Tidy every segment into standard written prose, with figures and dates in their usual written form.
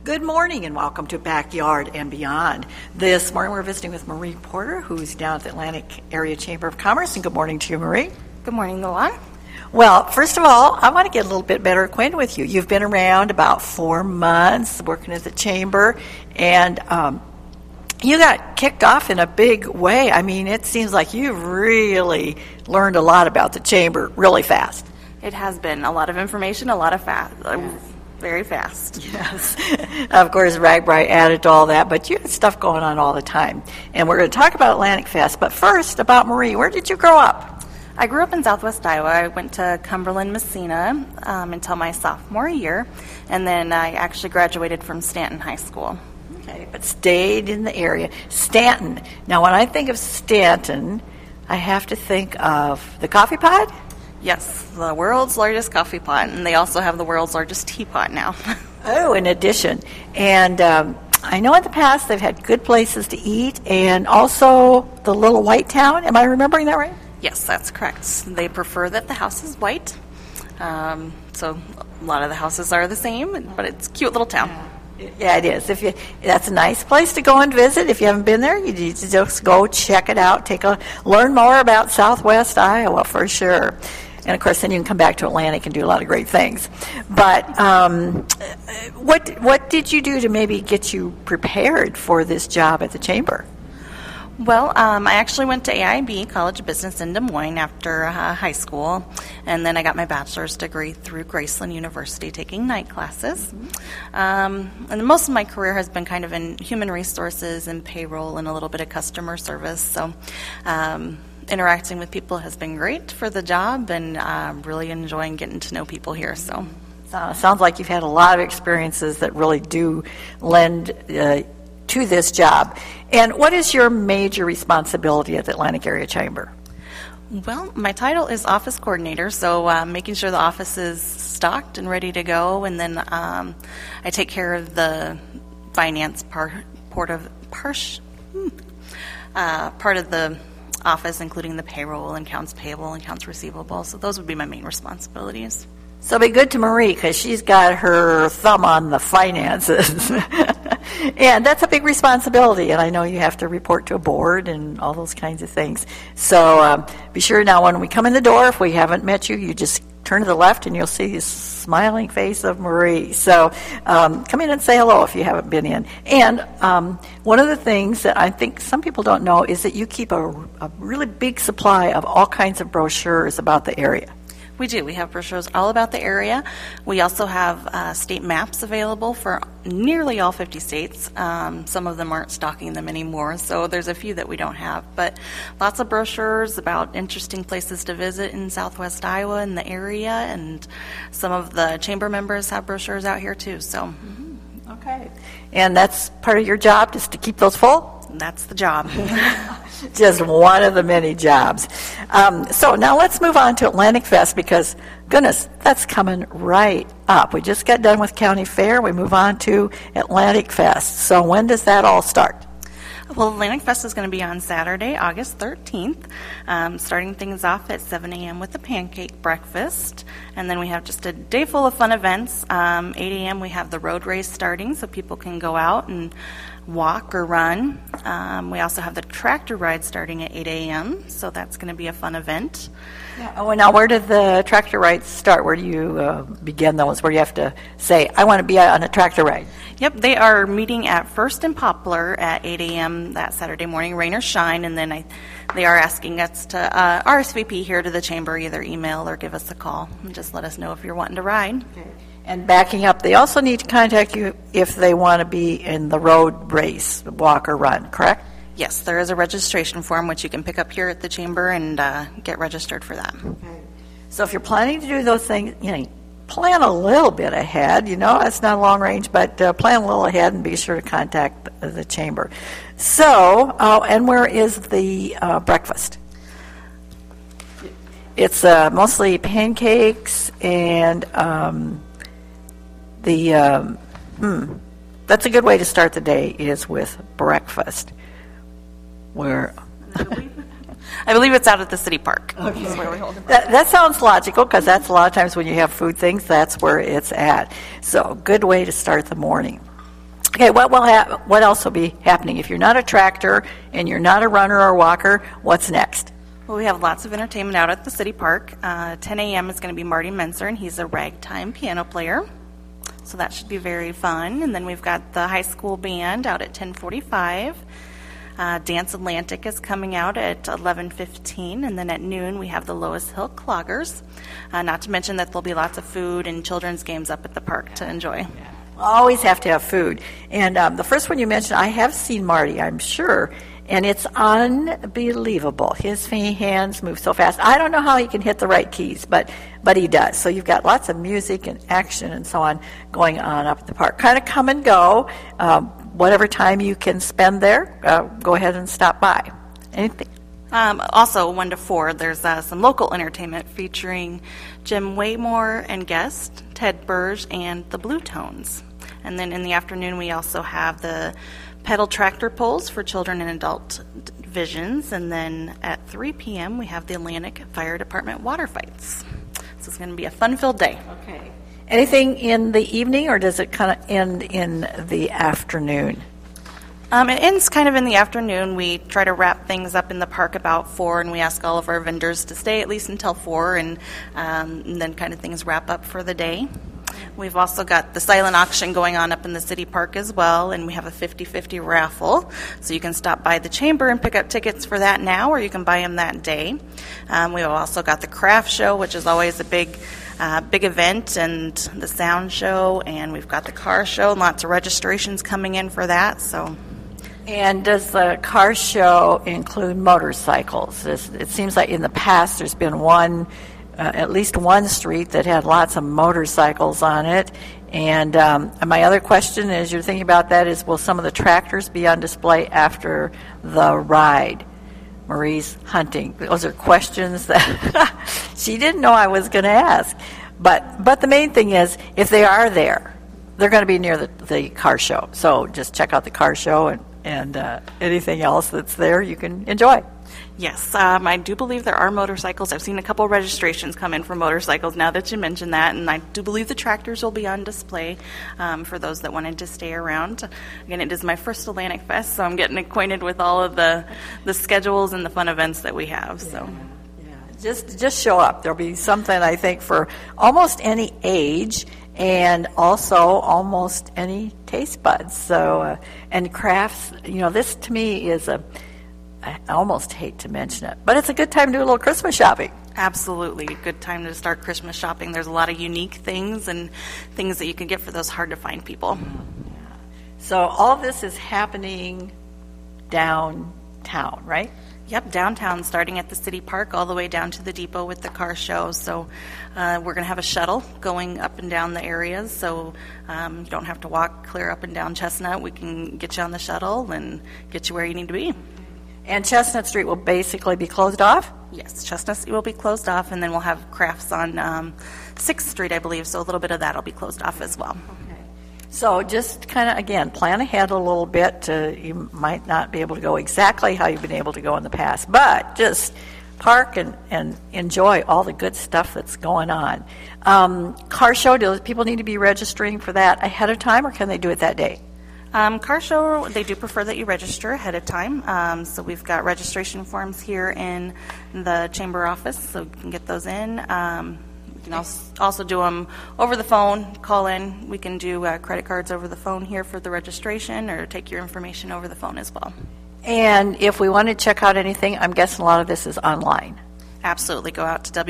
Good morning and welcome to Backyard and Beyond. This morning we're visiting with Marie Porter, who's down at the Atlantic Area Chamber of Commerce. And good morning to you, Marie. Good morning, Luan. Well, first of all, I want to get a little bit better acquainted with you. You've been around about 4 months working at the Chamber, and you got kicked off in a big way. I mean, it seems like you've really learned a lot about the Chamber really fast. It has been a lot of information, a lot of fast. Very fast. Yes. Of course, RAGBRAI added to all that, but you had stuff going on all the time. And we're going to talk about Atlantic Fest, but first about Marie. Where did you grow up? I grew up in Southwest Iowa. I went to Cumberland, Messina until my sophomore year, and then I actually graduated from Stanton High School. Okay, but stayed in the area. Stanton. Now, when I think of Stanton, I have to think of the coffee pot? Yes, the world's largest coffee pot, and they also have the world's largest teapot now. Oh, in addition. And I know in the past they've had good places to eat, and also the little white town. Am I remembering that right? Yes, that's correct. They prefer that the house is white, so a lot of the houses are the same, but it's a cute little town. Yeah, it is. That's a nice place to go and visit. If you haven't been there, you need to just go check it out. Learn more about Southwest Iowa for sure. And, of course, then you can come back to Atlantic and do a lot of great things. But what did you do to maybe get you prepared for this job at the Chamber? Well, I actually went to AIB, College of Business in Des Moines after high school, and then I got my bachelor's degree through Graceland University taking night classes. And most of my career has been kind of in human resources and payroll and a little bit of customer service. So interacting with people has been great for the job, and really enjoying getting to know people here. So sounds like you've had a lot of experiences that really do lend to this job. And what is your major responsibility at the Atlantic Area Chamber? Well, my title is office coordinator, so making sure the office is stocked and ready to go, and then I take care of the finance part of the office, including the payroll, accounts payable, accounts receivable. So those would be my main responsibilities. So be good to Marie, because she's got her thumb on the finances. And that's a big responsibility, and I know you have to report to a board and all those kinds of things. So be sure now when we come in the door, if we haven't met you, you just turn to the left and you'll see the smiling face of Marie. So come in and say hello if you haven't been in. And one of the things that I think some people don't know is that you keep a really big supply of all kinds of brochures about the area. We do. We have brochures all about the area. We also have state maps available for nearly all 50 states. Some of them aren't stocking them anymore, so there's a few that we don't have. But lots of brochures about interesting places to visit in Southwest Iowa and the area, and some of the chamber members have brochures out here too. So, Okay. And that's part of your job, just to keep those full? That's the job. Just one of the many jobs. So now let's move on to Atlantic Fest, because, goodness, that's coming right up. We just got done with County Fair. We move on to Atlantic Fest. So when does that all start? Well, Atlantic Fest is going to be on Saturday, August 13th, starting things off at 7 a.m. with a pancake breakfast. And then we have just a day full of fun events. 8 a.m. we have the road race starting, so people can go out and walk or run. We also have the tractor ride starting at 8 a.m., so that's going to be a fun event. Yeah. Oh, and now where do the tractor rides start? Where do you begin those? Where do you have to say, I want to be on a tractor ride? Yep, they are meeting at First and Poplar at 8 a.m. that Saturday morning, rain or shine, and then they are asking us to RSVP here to the chamber, either email or give us a call, and just let us know if you're wanting to ride. Okay. And backing up, they also need to contact you if they want to be in the road race, walk or run, correct? Yes, there is a registration form which you can pick up here at the chamber and get registered for that. Okay. So if you're planning to do those things, plan a little bit ahead. It's not long range, but plan a little ahead and be sure to contact the chamber. So, and where is the breakfast? It's mostly pancakes and that's a good way to start the day, is with breakfast. Where I believe it's out at the city park. Okay. That sounds logical, because that's a lot of times when you have food things, that's where it's at. So good way to start the morning. Okay, what else will be happening? If you're not a tractor and you're not a runner or walker, what's next? Well, we have lots of entertainment out at the city park. 10 a.m. is going to be Marty Menzer, and he's a ragtime piano player. So that should be very fun. And then we've got the high school band out at 10:45. Dance Atlantic is coming out at 11:15, and then at noon we have the Lois Hill Cloggers. Not to mention that there'll be lots of food and children's games up at the park to enjoy. Always have to have food. And the first one you mentioned, I have seen Marty, I'm sure, and it's unbelievable. His hands move so fast. I don't know how he can hit the right keys, but he does. So you've got lots of music and action and so on going on up at the park. Kind of come and go. Whatever time you can spend there, go ahead and stop by. Anything? Also, 1 to 4, there's some local entertainment featuring Jim Waymore and guest, Ted Burge, and the Blue Tones. And then in the afternoon, we also have the pedal tractor pulls for children and adult divisions. And then at 3 p.m., we have the Atlantic Fire Department water fights. So it's going to be a fun-filled day. Okay. Anything in the evening, or does it kind of end in the afternoon? It ends kind of in the afternoon. We try to wrap things up in the park about 4, and we ask all of our vendors to stay at least until 4, and then kind of things wrap up for the day. We've also got the silent auction going on up in the city park as well, and we have a 50-50 raffle. So you can stop by the chamber and pick up tickets for that now, or you can buy them that day. We've also got the craft show, which is always a big event, and the sound show, and we've got the car show, and lots of registrations coming in for that. And does the car show include motorcycles? It seems like in the past there's been at least one street that had lots of motorcycles on it. And my other question, as you're thinking about that, is will some of the tractors be on display after the ride? Marie's hunting. Those are questions that she didn't know I was going to ask. But the main thing is, if they are there, they're going to be near the car show. So just check out the car show, and anything else that's there you can enjoy. Yes, I do believe there are motorcycles. I've seen a couple registrations come in for motorcycles now that you mentioned that, and I do believe the tractors will be on display for those that wanted to stay around. Again, it is my first Atlantic Fest, so I'm getting acquainted with all of the schedules and the fun events that we have. So, just show up. There'll be something, I think, for almost any age, and also almost any taste buds. So, and crafts, this to me is I almost hate to mention it, but it's a good time to do a little Christmas shopping. Absolutely. A good time to start Christmas shopping. There's a lot of unique things and things that you can get for those hard-to-find people. So all of this is happening downtown, right? Yep, downtown, starting at the city park all the way down to the depot with the car show. So we're going to have a shuttle going up and down the areas, so you don't have to walk clear up and down Chestnut. We can get you on the shuttle and get you where you need to be. And Chestnut Street will basically be closed off? Yes, Chestnut Street will be closed off, and then we'll have crafts on 6th Street, I believe, so a little bit of that will be closed off as well. Okay. So just kind of, again, plan ahead a little bit. You might not be able to go exactly how you've been able to go in the past, but just park and enjoy all the good stuff that's going on. Car show, do people need to be registering for that ahead of time, or can they do it that day? Car show, they do prefer that you register ahead of time. So we've got registration forms here in the chamber office, so you can get those in. You can also do them over the phone, call in. We can do credit cards over the phone here for the registration, or take your information over the phone as well. And if we want to check out anything, I'm guessing a lot of this is online. Absolutely. Go out to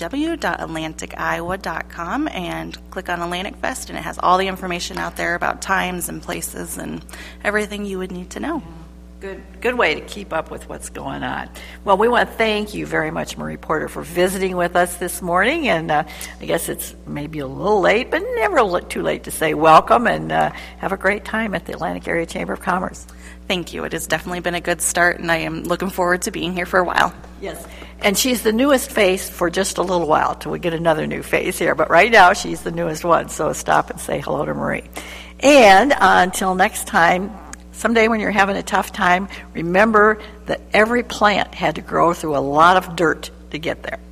www.atlanticiowa.com and click on Atlantic Fest, and it has all the information out there about times and places and everything you would need to know. Good way to keep up with what's going on. Well, we want to thank you very much, Marie Porter, for visiting with us this morning. And I guess it's maybe a little late, but never too late to say welcome, and have a great time at the Atlantic Area Chamber of Commerce. Thank you. It has definitely been a good start, and I am looking forward to being here for a while. Yes. And she's the newest face for just a little while till we get another new face here. But right now, she's the newest one. So stop and say hello to Marie. And until next time, someday when you're having a tough time, remember that every plant had to grow through a lot of dirt to get there.